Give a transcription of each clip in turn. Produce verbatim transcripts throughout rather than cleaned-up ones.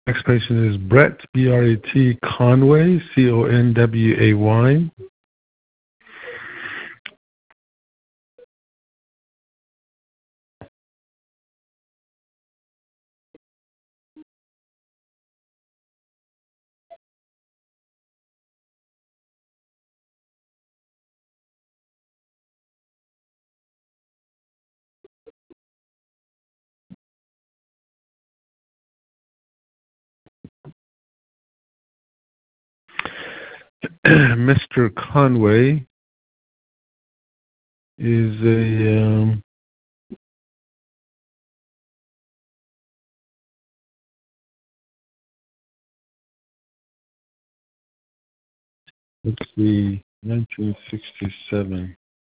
Next patient is Brett, B R E T Conway, C O N W A Y. Mister Conway is a um, let's see, nineteen sixty-seven.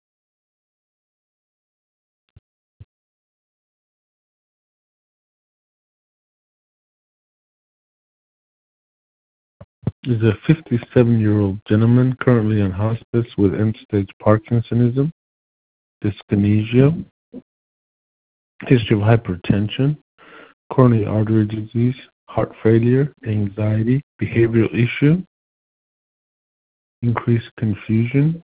Is a fifty-seven-year-old gentleman currently in hospice with end-stage Parkinsonism, dyskinesia, history of hypertension, coronary artery disease, heart failure, anxiety, behavioral issue, increased confusion,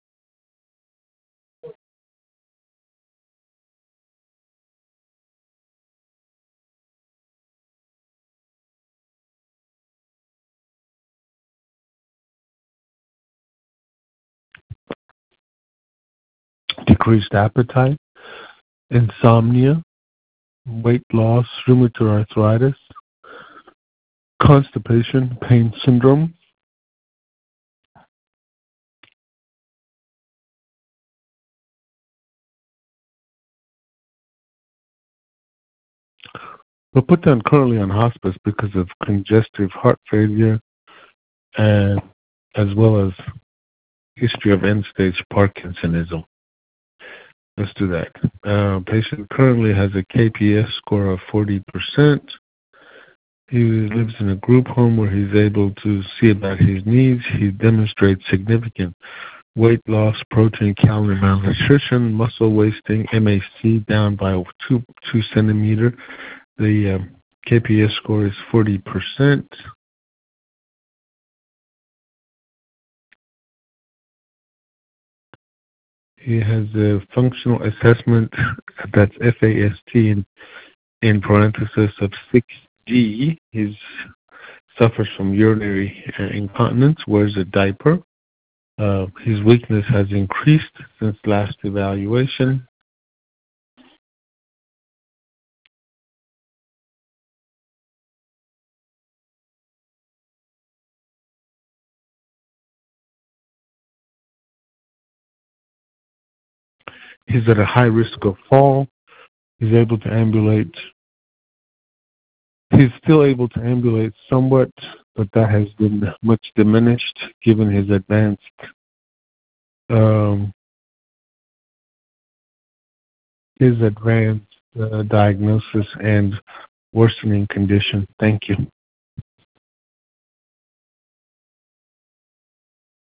decreased appetite, insomnia, weight loss, rheumatoid arthritis, constipation, pain syndrome. We'll put down currently on hospice because of congestive heart failure and as well as history of end-stage Parkinsonism. Let's do that. Uh, patient currently has a K P S score of forty percent. He lives in a group home where he's able to see about his needs. He demonstrates significant weight loss, protein, calorie malnutrition, muscle wasting, M A C down by two, two centimeter. The uh, K P S score is forty percent. He has a functional assessment, that's F A S T in, in parenthesis of six D. He suffers from urinary uh, incontinence, wears a diaper. Uh, his weakness has increased since last evaluation. He's at a high risk of fall. He's able to ambulate. He's still able to ambulate somewhat, but that has been much diminished given his advanced um, his advanced uh, diagnosis and worsening condition. Thank you.